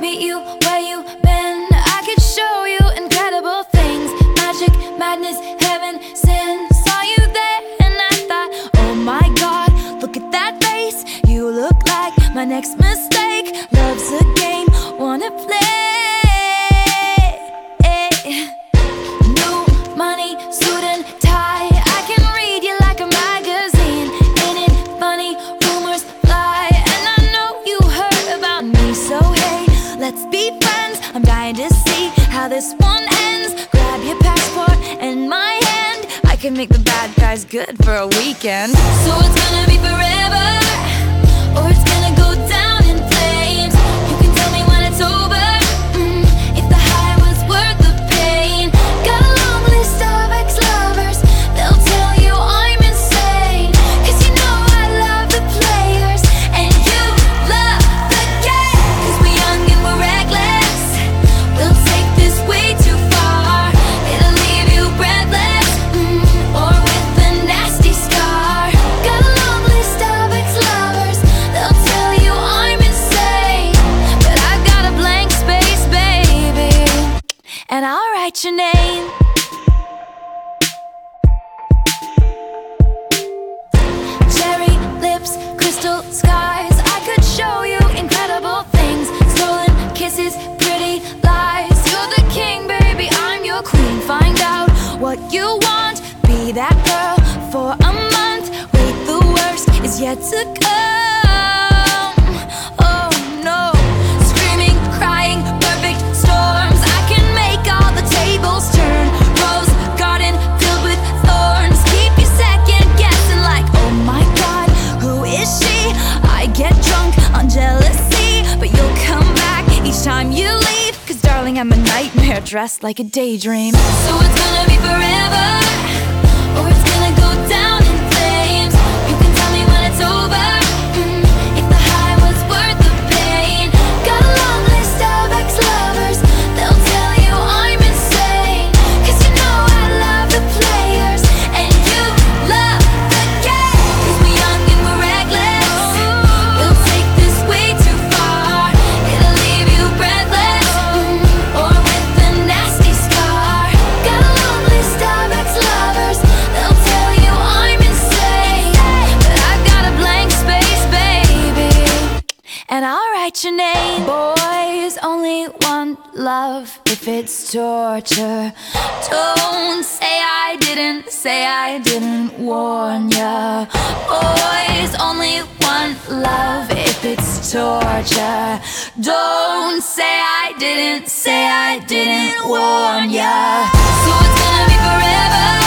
meet you where you been. I could show you incredible things. Magic, madness, heaven, sin. Saw you there and I thought, oh my God, look at that face. You look like my next mistake. Love's a game, wanna play. New money, suit and tie. I can read you like a magazine. Ain't it funny? Rumors fly, and I know you heard about me. So hey, let's be friends. I'm dying to see how this one ends. Grab your passport and my hand. I can make the bad guys good for a weekend. So it's gonna be forever, or it's gonna go down in flames. You can tell me when it's over, if the high was worth the pain. Got a long list of ex-lovers, they'll tell you I'm insane. Cause you know I love the players, and you love the game. Cause we're young and we're reckless, we'll take this way too far. It'll leave you breathless, or with a nasty scar. Got a long list of ex-lovers, they'll tell you I'm insane. But I've got a blank space, baby, and I'll write your name. Cherry lips, crystal skies. I could show you incredible things. Stolen kisses, pretty lies. You're the king, baby, I'm your queen. Find out what you want, be that girl for a month. Wait, the worst is yet to come. Oh no, screaming, crying, perfect storms. I can make all the tables turn. Rose garden filled with thorns. Keep you second guessing like, oh my God, who is she? I get drunk on jealousy, but you'll come back each time you leave. Cause darling, I'm a nightmare dressed like a daydream. So it's gonna be forever, or it's gonna go down in flames. You can tell me when it's over, if the high was worth the pain. Got a long list of ex-lovers, they'll tell you I'm insane. Cause you know I love the players, and you love the game. Cause we're young and we're reckless, we'll take this way too far. It'll leave you breathless, or with a nasty scar. Got a long list of ex-lovers, they'll tell you I'm insane. But I've got a blank space, baby, and I'll write your name. Boys only want love if it's torture. Don't say I didn't warn ya. Boys only want love if it's torture. Don't say I didn't warn ya. So it's gonna be forever,